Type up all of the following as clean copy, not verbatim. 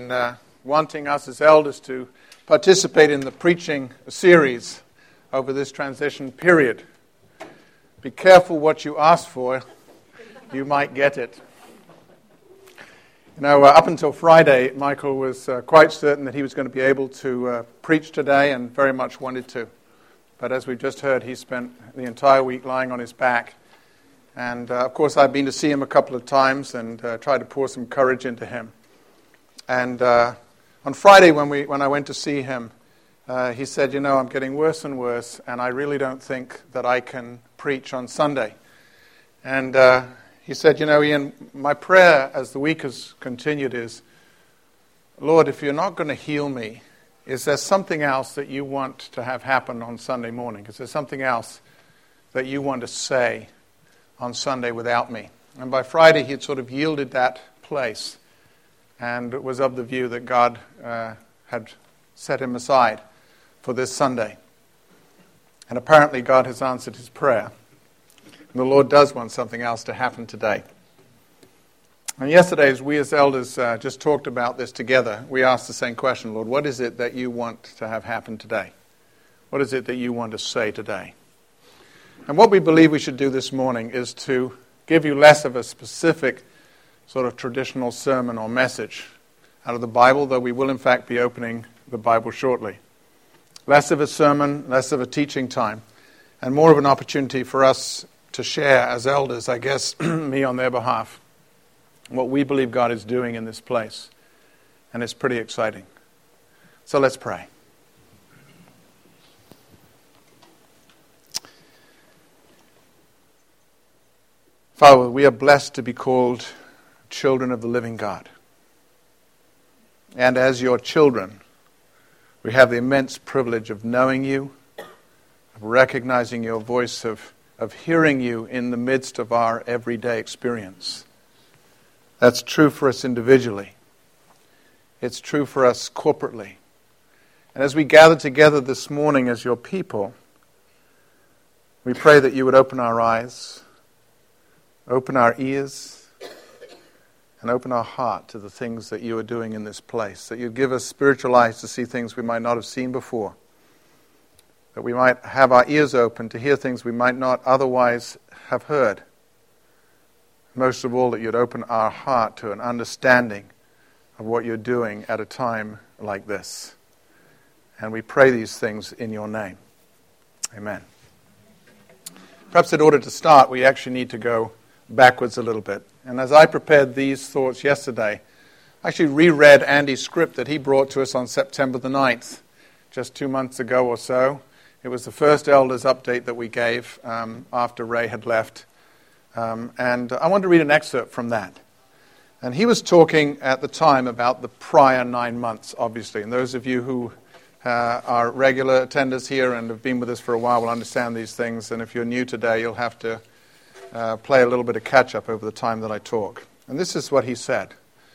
been wanting us as elders to participate in the preaching series over this transition period. Be careful what you ask for. You might get it. You know, up until Friday, Michael was quite certain that he was going to be able to preach today and very much wanted to. But as we've just heard, he spent the entire week lying on his back. And, of course, I've been to see him a couple of times and tried to pour some courage into him. And on Friday, when I went to see him, he said, you know, I'm getting worse and worse, and I really don't think that I can preach on Sunday. And he said, you know, Ian, my prayer as the week has continued is, Lord, if you're not going to heal me, is there something else that you want to have happen on Sunday morning? Is there something else that you want to say on Sunday without me? And by Friday, he had sort of yielded that place and was of the view that God had set him aside for this Sunday. And apparently God has answered his prayer. And the Lord does want something else to happen today. And yesterday, as we as elders just talked about this together, we asked the same question, Lord, what is it that you want to have happen today? What is it that you want to say today? And what we believe we should do this morning is to give you less of a specific sort of traditional sermon or message out of the Bible, though we will in fact be opening the Bible shortly. Less of a sermon, less of a teaching time, and more of an opportunity for us to share as elders, I guess, me on their behalf, what we believe God is doing in this place. And it's pretty exciting. So let's pray. Father, we are blessed to be called children of the living God. And as your children, we have the immense privilege of knowing you, of recognizing your voice, of hearing you in the midst of our everyday experience. That's true for us individually. It's true for us corporately. And as we gather together this morning as your people, we pray that you would open our eyes, open our ears, and open our heart to the things that you are doing in this place. That you give us spiritual eyes to see things we might not have seen before. That we might have our ears open to hear things we might not otherwise have heard. Most of all, that you'd open our heart to an understanding of what you're doing at a time like this. And we pray these things in your name. Amen. Perhaps in order to start, we actually need to go backwards a little bit. And as I prepared these thoughts yesterday, I actually reread Andy's script that he brought to us on September the 9th, just 2 months ago or so. It was the first elders update that we gave after Ray had left. And I want to read an excerpt from that. And he was talking at the time about the prior 9 months, obviously. And those of you who are regular attenders here and have been with us for a while will understand these things. And if you're new today, you'll have to play a little bit of catch-up over the time that I talk. And this is what he said.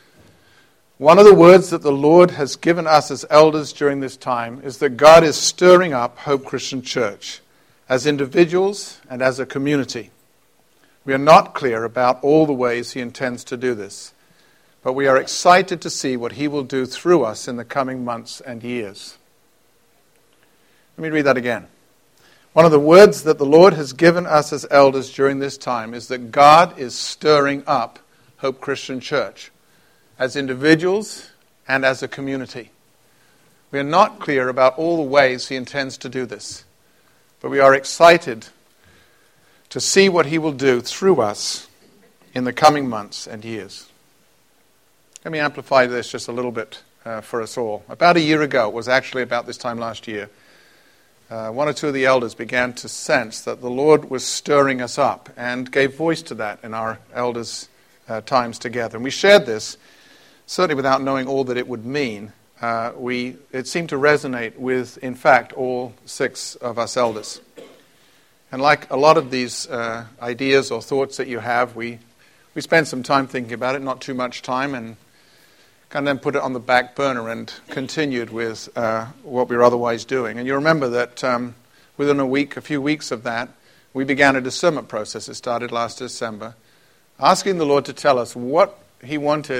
One of the words that the Lord has given us as elders during this time is that God is stirring up Hope Christian Church as individuals and as a community. We are not clear about all the ways he intends to do this, but we are excited to see what he will do through us in the coming months and years. Let me read that again. One of the words that the Lord has given us as elders during this time is that God is stirring up Hope Christian Church as individuals and as a community. We are not clear about all the ways he intends to do this, but we are excited to see what he will do through us in the coming months and years. Let me amplify this just a little bit for us all. About a year ago, it was actually about this time last year, one or two of the elders began to sense that the Lord was stirring us up and gave voice to that in our elders' times together. And we shared this, certainly without knowing all that it would mean. It seemed to resonate with, in fact, all 6 of us elders. And like a lot of these ideas or thoughts that you have, we spent some time thinking about it, not too much time, and kind of then put it on the back burner and continued with what we were otherwise doing. And you remember that within a few weeks of that, we began a discernment process. It started last December, asking the Lord to tell us what he wanted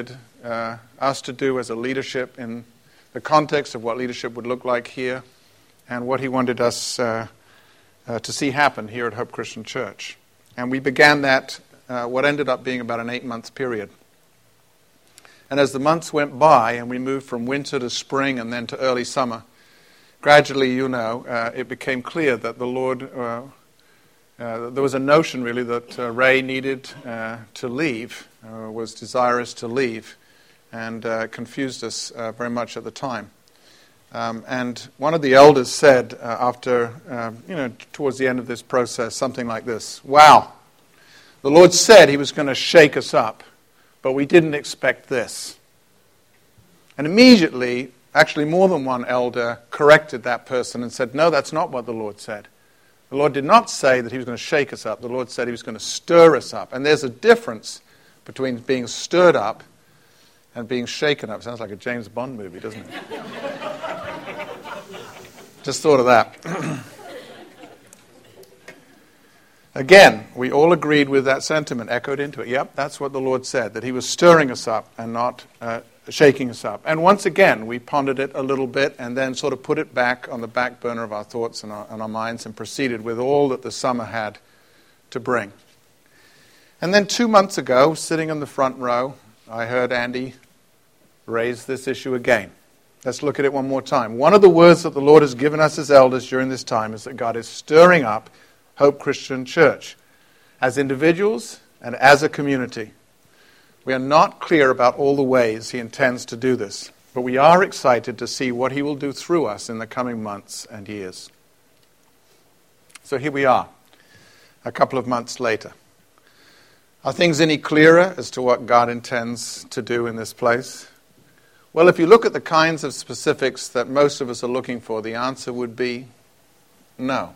us to do as a leadership in the context of what leadership would look like here and what he wanted us to see happen here at Hope Christian Church. And we began that, what ended up being about an 8-month period. And as the months went by and we moved from winter to spring and then to early summer, gradually, it became clear that the Lord, there was a notion really that Ray needed to leave, was desirous to leave, and confused us very much at the time. And one of the elders said after, towards the end of this process, something like this: "Wow, the Lord said he was going to shake us up, but we didn't expect this." And immediately, actually more than one elder corrected that person and said, "No, that's not what the Lord said. The Lord did not say that he was going to shake us up. The Lord said he was going to stir us up." And there's a difference between being stirred up and being shaken up. Sounds like a James Bond movie, doesn't it? Just thought of that. Again, we all agreed with that sentiment, echoed into it. Yep, that's what the Lord said, that he was stirring us up and not shaking us up. And once again, we pondered it a little bit and then sort of put it back on the back burner of our thoughts and our minds and proceeded with all that the summer had to bring. And then 2 months ago, sitting in the front row, I heard Andy raise this issue again. Let's look at it one more time. One of the words that the Lord has given us as elders during this time is that God is stirring up Hope Christian Church as individuals and as a community. We are not clear about all the ways he intends to do this, but we are excited to see what he will do through us in the coming months and years. So here we are, a couple of months later. Are things any clearer as to what God intends to do in this place? Well, if you look at the kinds of specifics that most of us are looking for, the answer would be no.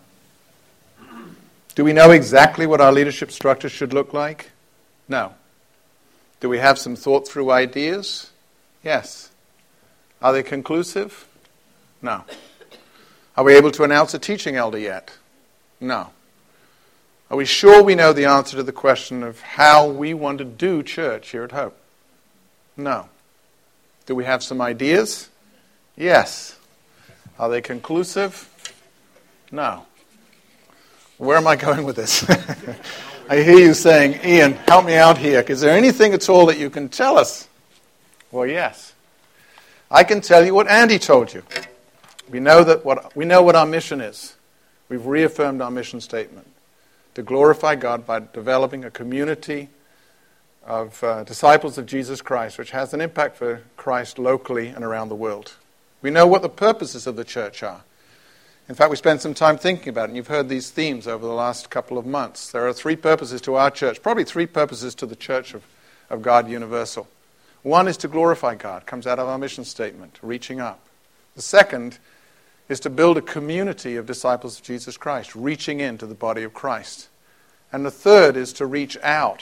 Do we know exactly what our leadership structure should look like? No. Do we have some thought-through ideas? Yes. Are they conclusive? No. Are we able to announce a teaching elder yet? No. Are we sure we know the answer to the question of how we want to do church here at Hope? No. Do we have some ideas? Yes. Are they conclusive? No. Where am I going with this? I hear you saying, "Ian, help me out here. Is there anything at all that you can tell us?" Well, yes. I can tell you what Andy told you. We know what our mission is. We've reaffirmed our mission statement: to glorify God by developing a community of disciples of Jesus Christ, which has an impact for Christ locally and around the world. We know what the purposes of the church are. In fact, we spent some time thinking about it, and you've heard these themes over the last couple of months. There are 3 purposes to our church, probably 3 purposes to the Church of God Universal. One is to glorify God, comes out of our mission statement, reaching up. The second is to build a community of disciples of Jesus Christ, reaching into the body of Christ. And the third is to reach out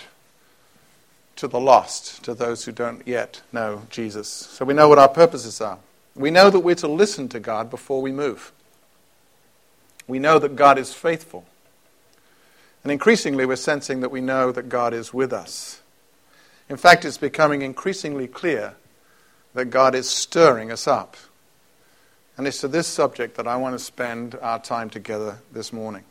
to the lost, to those who don't yet know Jesus. So we know what our purposes are. We know that we're to listen to God before we move. We know that God is faithful. And increasingly we're sensing that we know that God is with us. In fact, it's becoming increasingly clear that God is stirring us up. And it's to this subject that I want to spend our time together this morning.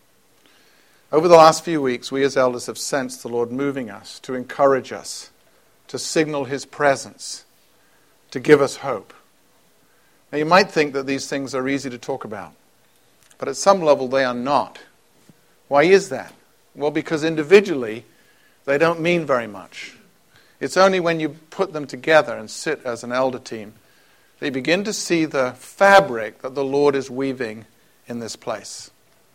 Over the last few weeks, we as elders have sensed the Lord moving us, to encourage us, to signal his presence, to give us hope. Now you might think that these things are easy to talk about, but at some level they are not. Why is that? Well, because individually they don't mean very much. It's only when you put them together and sit as an elder team that you begin to see the fabric that the Lord is weaving in this place.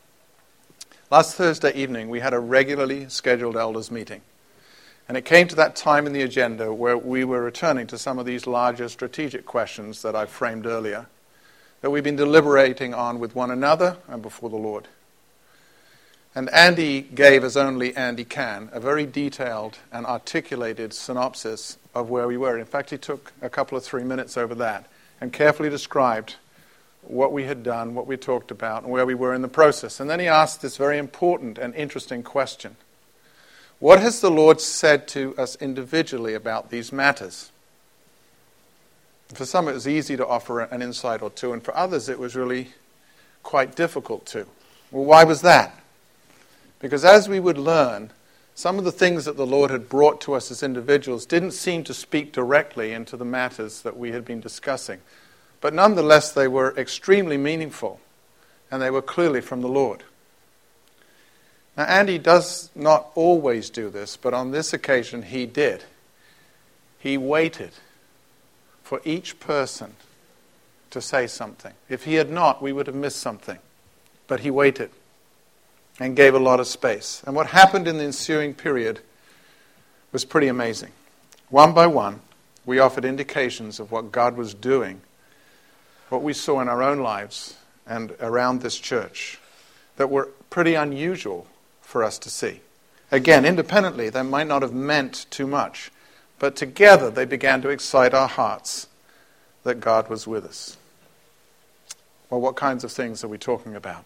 Last Thursday evening, we had a regularly scheduled elders meeting. And it came to that time in the agenda where we were returning to some of these larger strategic questions that I framed earlier, that we've been deliberating on with one another and before the Lord. And Andy gave, as only Andy can, a very detailed and articulated synopsis of where we were. In fact, he took a couple of 3 minutes over that and carefully described what we had done, what we talked about, and where we were in the process. And then he asked this very important and interesting question: what has the Lord said to us individually about these matters? For some it was easy to offer an insight or two, and for others it was really quite difficult to. Well, why was that? Because as we would learn, some of the things that the Lord had brought to us as individuals didn't seem to speak directly into the matters that we had been discussing. But nonetheless, they were extremely meaningful, and they were clearly from the Lord. Now, Andy does not always do this, but on this occasion he did. He waited for each person to say something. If he had not, we would have missed something. But he waited and gave a lot of space. And what happened in the ensuing period was pretty amazing. One by one, we offered indications of what God was doing, what we saw in our own lives and around this church, that were pretty unusual for us to see. Again, independently, they might not have meant too much, but together they began to excite our hearts that God was with us. Well, what kinds of things are we talking about?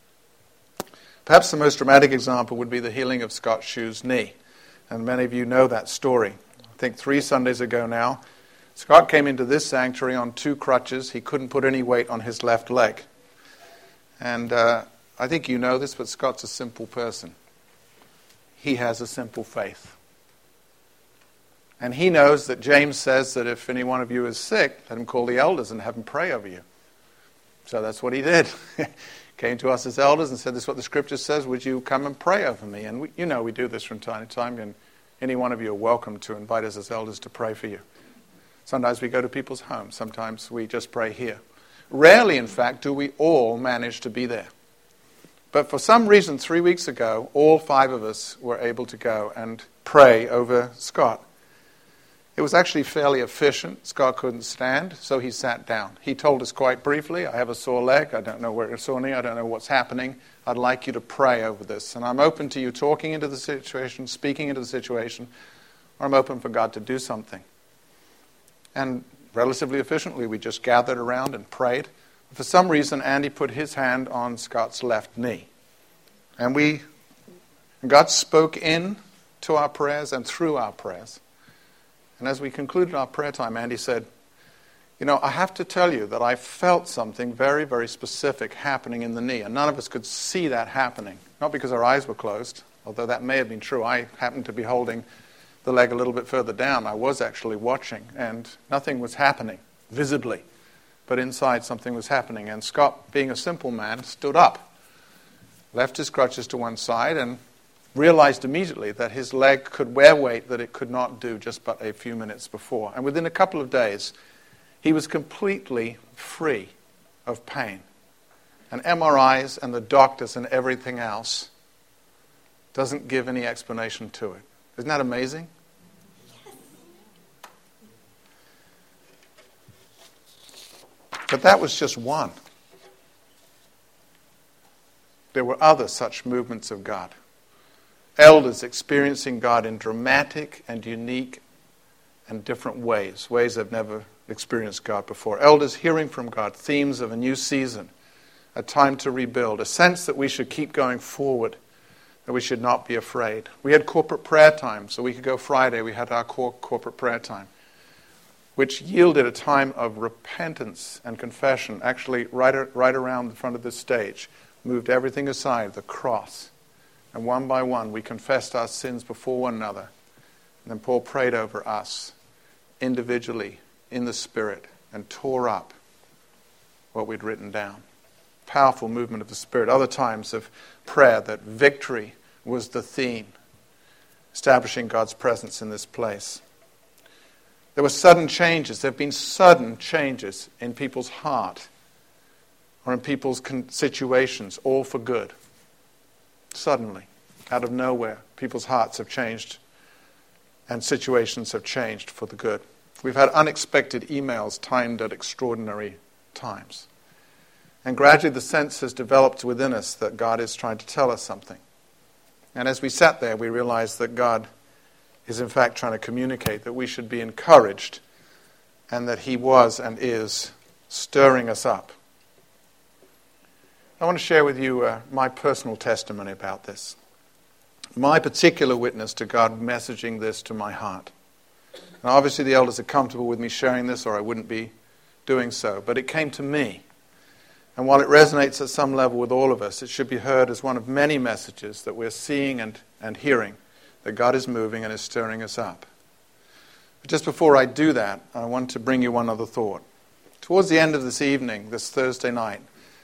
Perhaps the most dramatic example would be the healing of Scott Shue's knee. And many of you know that story. I think 3 Sundays ago now, Scott came into this sanctuary on 2 crutches. He couldn't put any weight on his left leg. And I think you know this, but Scott's a simple person. He has a simple faith. And he knows that James says that if any one of you is sick, let him call the elders and have them pray over you. So that's what he did. Came to us as elders and said, this is what the Scripture says, would you come and pray over me? And we do this from time to time, and any one of you are welcome to invite us as elders to pray for you. Sometimes we go to people's homes. Sometimes we just pray here. Rarely, in fact, do we all manage to be there. But for some reason, 3 weeks ago, all 5 of us were able to go and pray over Scott. It was actually fairly efficient. Scott couldn't stand, so he sat down. He told us quite briefly, I have a sore leg. I don't know where it's sore knee. I don't know what's happening. I'd like you to pray over this. And I'm open to you talking into the situation, speaking into the situation, or I'm open for God to do something. And relatively efficiently, we just gathered around and prayed. For some reason, Andy put his hand on Scott's left knee. And God spoke in to our prayers and through our prayers. And as we concluded our prayer time, Andy said, I have to tell you that I felt something very, very specific happening in the knee. And none of us could see that happening. Not because our eyes were closed, although that may have been true. I happened to be holding the leg a little bit further down. I was actually watching, and nothing was happening visibly. But inside something was happening. And Scott, being a simple man, stood up, left his crutches to one side, and realized immediately that his leg could wear weight that it could not do just but a few minutes before. And within a couple of days, he was completely free of pain. And MRIs and the doctors and everything else doesn't give any explanation to it. Isn't that amazing? But that was just one. There were other such movements of God. Elders experiencing God in dramatic and unique and different ways they've never experienced God before. Elders hearing from God themes of a new season, a time to rebuild, a sense that we should keep going forward, that we should not be afraid. We had corporate prayer time. So a week ago Friday, we had our corporate prayer time, which yielded a time of repentance and confession. Actually, right around the front of this stage, moved everything aside, the cross. And one by one, we confessed our sins before one another. And then Paul prayed over us individually in the Spirit and tore up what we'd written down. Powerful movement of the Spirit. Other times of prayer that victory was the theme, establishing God's presence in this place. There were sudden changes. There have been sudden changes in people's heart or in people's situations, all for good. Suddenly, out of nowhere, people's hearts have changed and situations have changed for the good. We've had unexpected emails timed at extraordinary times. And gradually the sense has developed within us that God is trying to tell us something. And as we sat there, we realized that God is in fact trying to communicate that we should be encouraged and that He was and is stirring us up. I want to share with you my personal testimony about this. My particular witness to God messaging this to my heart. And obviously the elders are comfortable with me sharing this, or I wouldn't be doing so. But it came to me. And while it resonates at some level with all of us, it should be heard as one of many messages that we're seeing and hearing, that God is moving and is stirring us up. But just before I do that, I want to bring you one other thought. Towards the end of this evening, this Thursday night,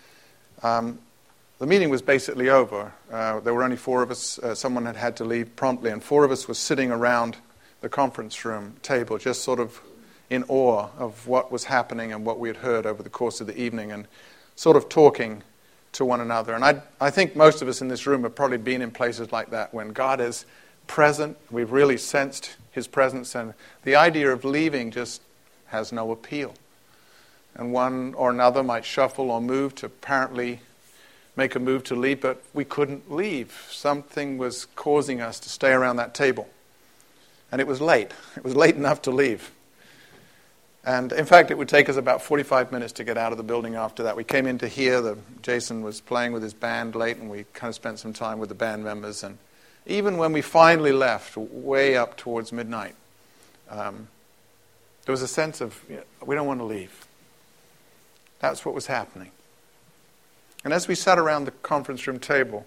the meeting was basically over. There were only 4 of us. Someone had to leave promptly, and 4 of us were sitting around the conference room table, just sort of in awe of what was happening and what we had heard over the course of the evening, and sort of talking to one another. And I think most of us in this room have probably been in places like that when God is present. We've really sensed His presence, and the idea of leaving just has no appeal. And one or another might shuffle or move to apparently make a move to leave, but we couldn't leave. Something was causing us to stay around that table. And it was late. It was late enough to leave. And in fact, it would take us about 45 minutes to get out of the building after that. We came in to hear Jason was playing with his band late, and we kind of spent some time with the band members. And even when we finally left, way up towards midnight, there was a sense of, we don't want to leave. That's what was happening. And as we sat around the conference room table,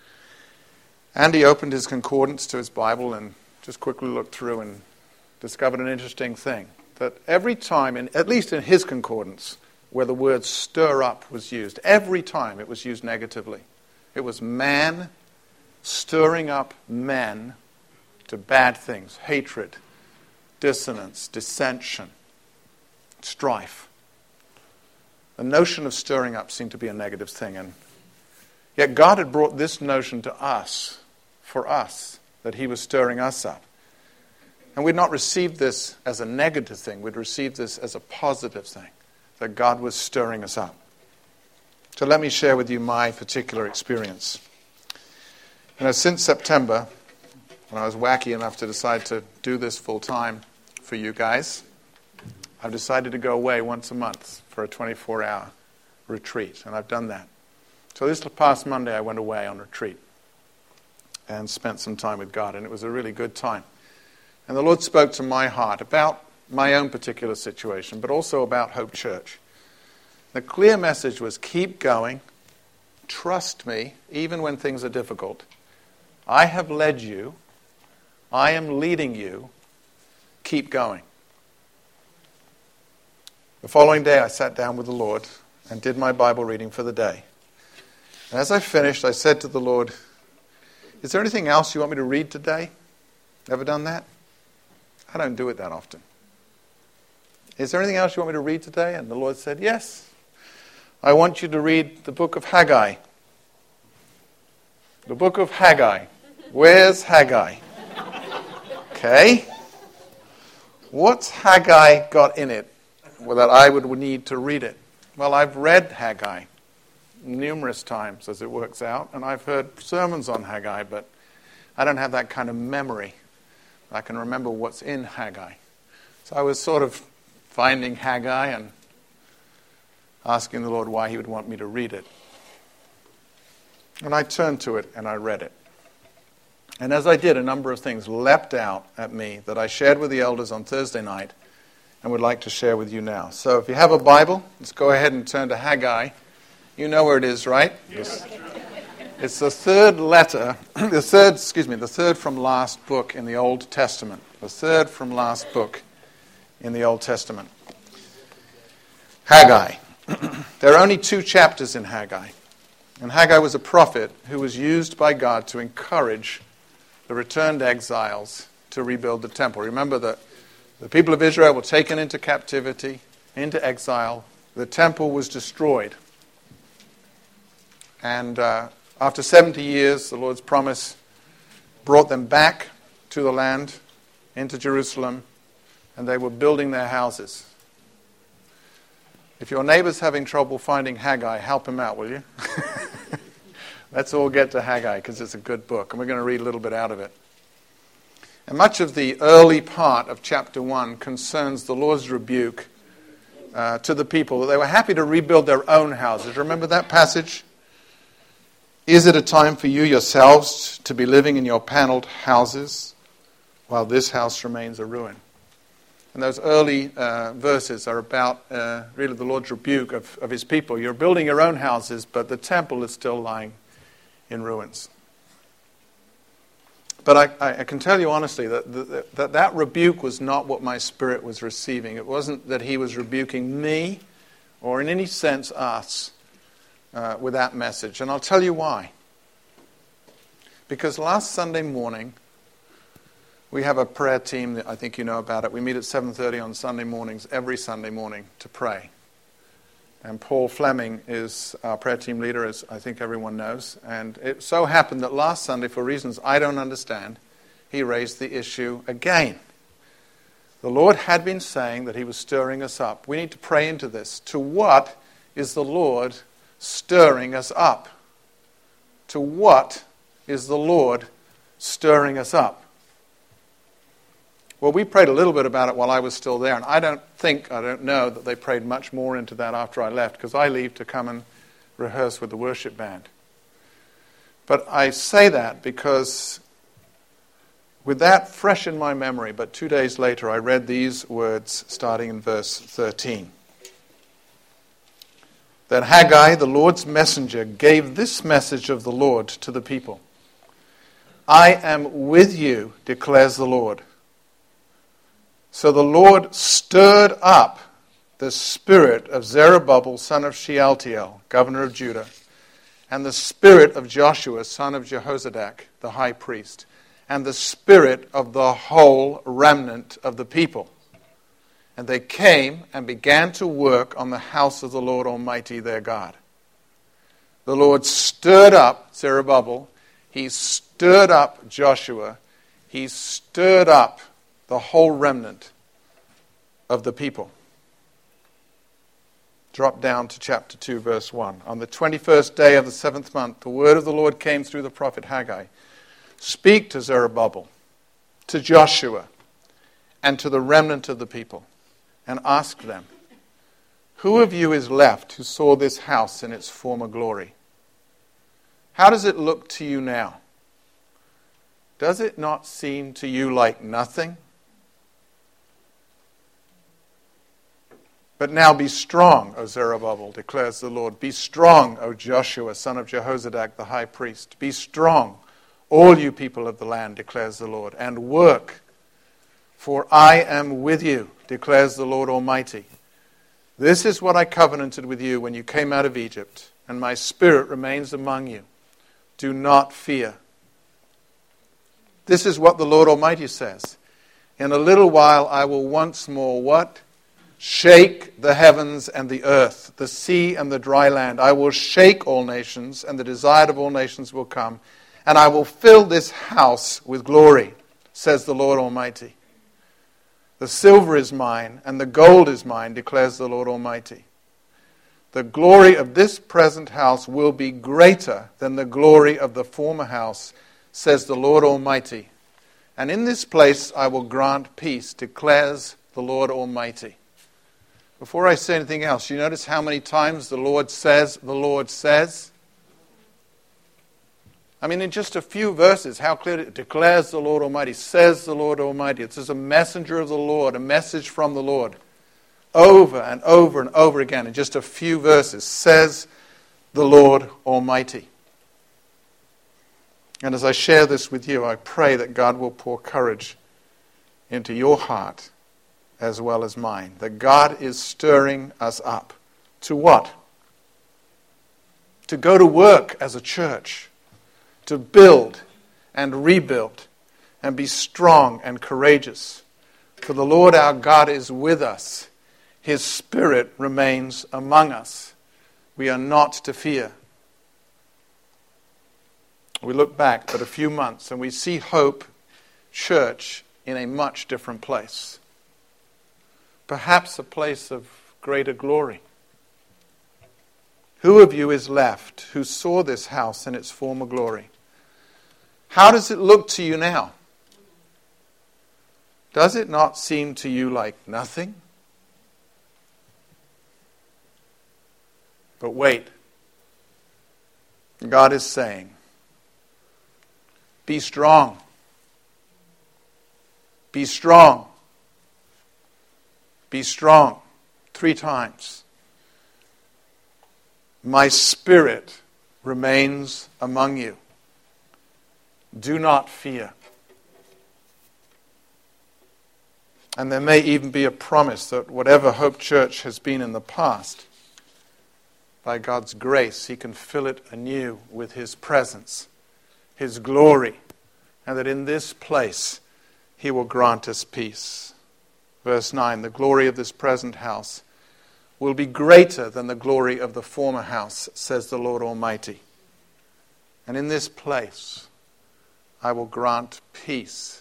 Andy opened his concordance to his Bible and just quickly looked through and discovered an interesting thing. That every time, at least in his concordance, where the word stir up was used, every time it was used negatively. It was man stirring up men to bad things, hatred, dissonance, dissension, strife. The notion of stirring up seemed to be a negative thing. And yet God had brought this notion to us, for us, that He was stirring us up. And we'd not received this as a negative thing. We'd received this as a positive thing, that God was stirring us up. So let me share with you my particular experience. Since September, when I was wacky enough to decide to do this full time for you guys, I've decided to go away once a month for a 24-hour retreat, and I've done that. So this past Monday, I went away on retreat and spent some time with God, and it was a really good time. And the Lord spoke to my heart about my own particular situation, but also about Hope Church. The clear message was, keep going, trust me, even when things are difficult. I have led you, I am leading you, keep going. The following day, I sat down with the Lord and did my Bible reading for the day. And as I finished, I said to the Lord, is there anything else you want me to read today? Ever done that? I don't do it that often. Is there anything else you want me to read today? And the Lord said, yes. I want you to read the book of Haggai. The book of Haggai. Where's Haggai? Okay. What's Haggai got in it that I would need to read it? Well, I've read Haggai numerous times as it works out, and I've heard sermons on Haggai, but I don't have that kind of memory. I can remember what's in Haggai. So I was sort of finding Haggai and asking the Lord why He would want me to read it. And I turned to it and I read it. And as I did, a number of things leapt out at me that I shared with the elders on Thursday night and would like to share with you now. So if you have a Bible, let's go ahead and turn to Haggai. You know where it is, right? Yes. It's the third letter, the third from last book in the Old Testament. The third from last book in the Old Testament. Haggai. There are only 2 chapters in Haggai. And Haggai was a prophet who was used by God to encourage the returned exiles to rebuild the temple. Remember that the people of Israel were taken into captivity, into exile. The temple was destroyed. And after 70 years, the Lord's promise brought them back to the land, into Jerusalem, and they were building their houses. If your neighbor's having trouble finding Haggai, help him out, will you? Let's all get to Haggai, because it's a good book, and we're going to read a little bit out of it. And much of the early part of chapter 1 concerns the Lord's rebuke to the people, that they were happy to rebuild their own houses. Remember that passage? Is it a time for you yourselves to be living in your paneled houses while this house remains a ruin? And those early verses are about really the Lord's rebuke of his people. You're building your own houses, but the temple is still lying in ruins. But I can tell you honestly that rebuke was not what my spirit was receiving. It wasn't that he was rebuking me or in any sense us with that message. And I'll tell you why. Because last Sunday morning, we have a prayer team that I think you know about it. We meet at 7:30 on Sunday mornings, every Sunday morning, to pray. And Paul Fleming is our prayer team leader, as I think everyone knows. And it so happened that last Sunday, for reasons I don't understand, he raised the issue again. The Lord had been saying that he was stirring us up. We need to pray into this. To what is the Lord stirring us up? To what is the Lord stirring us up? Well, we prayed a little bit about it while I was still there, and I don't know that they prayed much more into that after I left, because I leave to come and rehearse with the worship band. But I say that because with that fresh in my memory, but 2 days later, I read these words starting in verse 13. That Haggai, the Lord's messenger, gave this message of the Lord to the people. I am with you, declares the Lord. So the Lord stirred up the spirit of Zerubbabel, son of Shealtiel, governor of Judah, and the spirit of Joshua, son of Jehozadak, the high priest, and the spirit of the whole remnant of the people. And they came and began to work on the house of the Lord Almighty their God. The Lord stirred up Zerubbabel. He stirred up Joshua. He stirred up the whole remnant of the people. Drop down to chapter 2, verse 1. On the 21st day of the 7th month, the word of the Lord came through the prophet Haggai. Speak to Zerubbabel, to Joshua, and to the remnant of the people, and ask them, who of you is left who saw this house in its former glory? How does it look to you now? Does it not seem to you like nothing? But now be strong, O Zerubbabel, declares the Lord. Be strong, O Joshua, son of Jehozadak, the high priest. Be strong, all you people of the land, declares the Lord, and work, for I am with you, declares the Lord Almighty. This is what I covenanted with you when you came out of Egypt, and my spirit remains among you. Do not fear. This is what the Lord Almighty says. In a little while I will once more, what? Shake the heavens and the earth, the sea and the dry land. I will shake all nations, and the desired of all nations will come, and I will fill this house with glory, says the Lord Almighty. The silver is mine, and the gold is mine, declares the Lord Almighty. The glory of this present house will be greater than the glory of the former house, says the Lord Almighty. And in this place I will grant peace, declares the Lord Almighty. Before I say anything else, you notice how many times the Lord says, the Lord says? I mean, in just a few verses, how clear it declares the Lord Almighty, says the Lord Almighty. It's as a messenger of the Lord, a message from the Lord. Over and over and over again, in just a few verses, says the Lord Almighty. And as I share this with you, I pray that God will pour courage into your heart as well as mine. That God is stirring us up. To what? To go to work as a church. To build and rebuild and be strong and courageous. For the Lord our God is with us. His Spirit remains among us. We are not to fear. We look back but a few months and we see Hope Church in a much different place. Perhaps a place of greater glory. Who of you is left who saw this house in its former glory? How does it look to you now? Does it not seem to you like nothing? But wait. God is saying, be strong. Be strong. Be strong. 3 times. My Spirit remains among you. Do not fear. And there may even be a promise that whatever Hope Church has been in the past, by God's grace, He can fill it anew with His presence, His glory, and that in this place He will grant us peace. Verse 9, the glory of this present house will be greater than the glory of the former house, says the Lord Almighty. And in this place I will grant peace.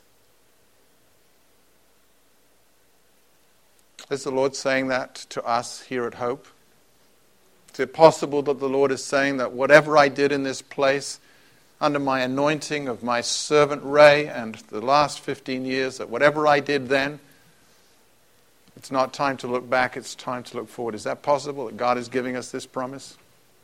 Is the Lord saying that to us here at Hope? Is it possible that the Lord is saying that whatever I did in this place, under my anointing of my servant Ray and the last 15 years, that whatever I did then, it's not time to look back, it's time to look forward. Is that possible, that God is giving us this promise?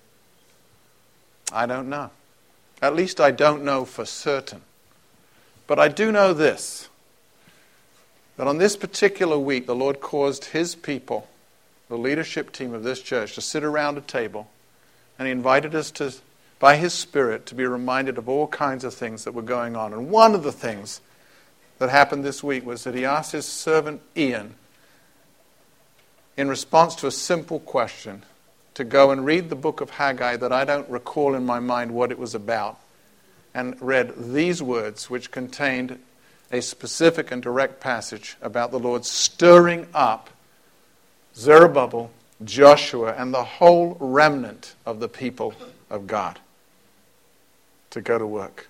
I don't know. At least I don't know for certain. But I do know this, that on this particular week, the Lord caused His people, the leadership team of this church, to sit around a table, and He invited us to, by His Spirit, to be reminded of all kinds of things that were going on. And one of the things that happened this week was that He asked His servant Ian, in response to a simple question, to go and read the book of Haggai that I don't recall in my mind what it was about, and read these words, which contained a specific and direct passage about the Lord stirring up Zerubbabel, Joshua, and the whole remnant of the people of God to go to work.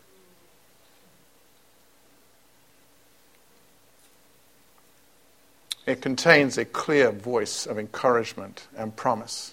It contains a clear voice of encouragement and promise.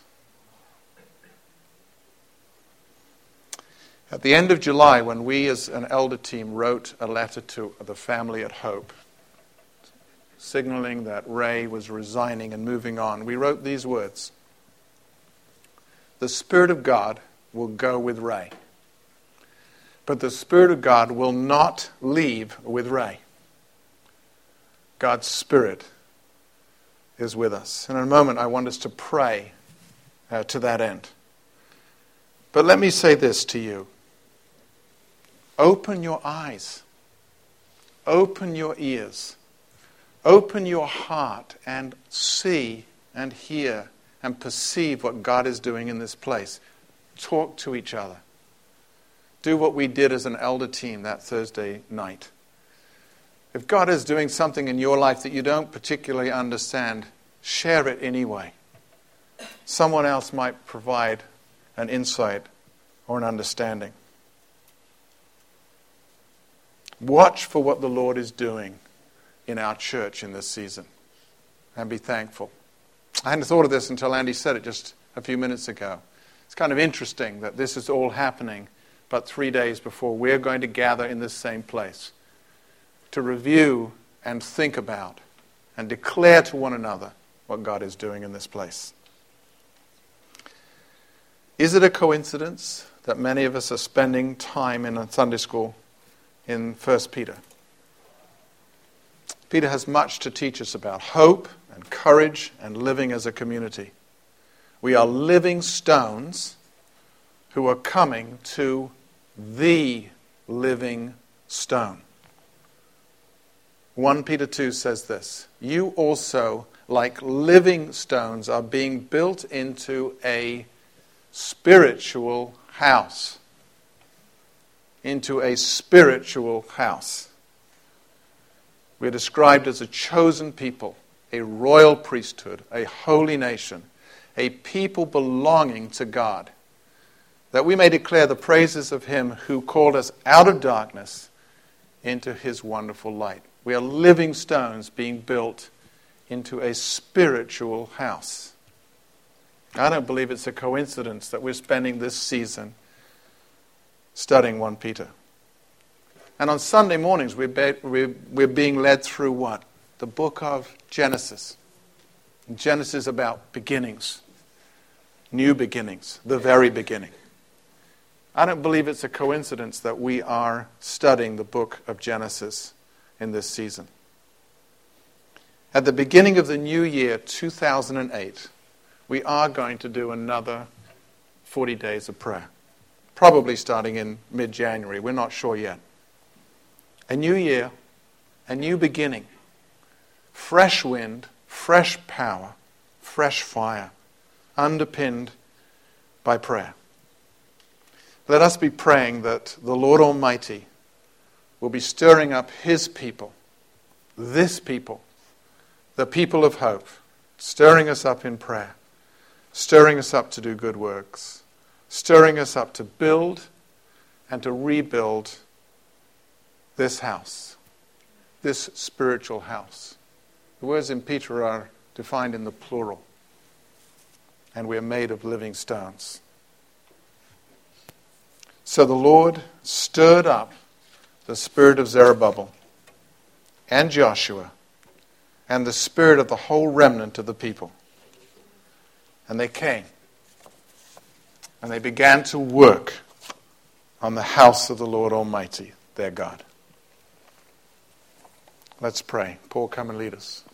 At the end of July, when we as an elder team wrote a letter to the family at Hope, signaling that Ray was resigning and moving on, we wrote these words: the Spirit of God will go with Ray, but the Spirit of God will not leave with Ray. God's Spirit is with us. And in a moment, I want us to pray to that end. But let me say this to you. Open your eyes. Open your ears. Open your heart and see and hear and perceive what God is doing in this place. Talk to each other. Do what we did as an elder team that Thursday night. If God is doing something in your life that you don't particularly understand, share it anyway. Someone else might provide an insight or an understanding. Watch for what the Lord is doing in our church in this season and be thankful. I hadn't thought of this until Andy said it just a few minutes ago. It's kind of interesting that this is all happening but 3 days before we're going to gather in this same place to review and think about and declare to one another what God is doing in this place. Is it a coincidence that many of us are spending time in a Sunday school in 1 Peter? Peter has much to teach us about hope and courage and living as a community. We are living stones who are coming to the living stone. 1 Peter 2 says this: you also, like living stones, are being built into a spiritual house. Into a spiritual house. We're described as a chosen people, a royal priesthood, a holy nation, a people belonging to God, that we may declare the praises of Him who called us out of darkness into His wonderful light. We are living stones being built into a spiritual house. I don't believe it's a coincidence that we're spending this season studying 1 Peter. And on Sunday mornings, we're being led through what? The book of Genesis. Genesis is about beginnings, new beginnings, the very beginning. I don't believe it's a coincidence that we are studying the book of Genesis in this season. At the beginning of the new year, 2008, we are going to do another 40 days of prayer. Probably starting in mid-January. We're not sure yet. A new year, a new beginning. Fresh wind, fresh power, fresh fire, underpinned by prayer. Let us be praying that the Lord Almighty will be stirring up His people, this people, the people of hope, stirring us up in prayer, stirring us up to do good works, stirring us up to build and to rebuild this house, this spiritual house. The words in Peter are defined in the plural, and we are made of living stones. So the Lord stirred up the spirit of Zerubbabel and Joshua and the spirit of the whole remnant of the people. And they came and they began to work on the house of the Lord Almighty, their God. Let's pray. Paul, come and lead us.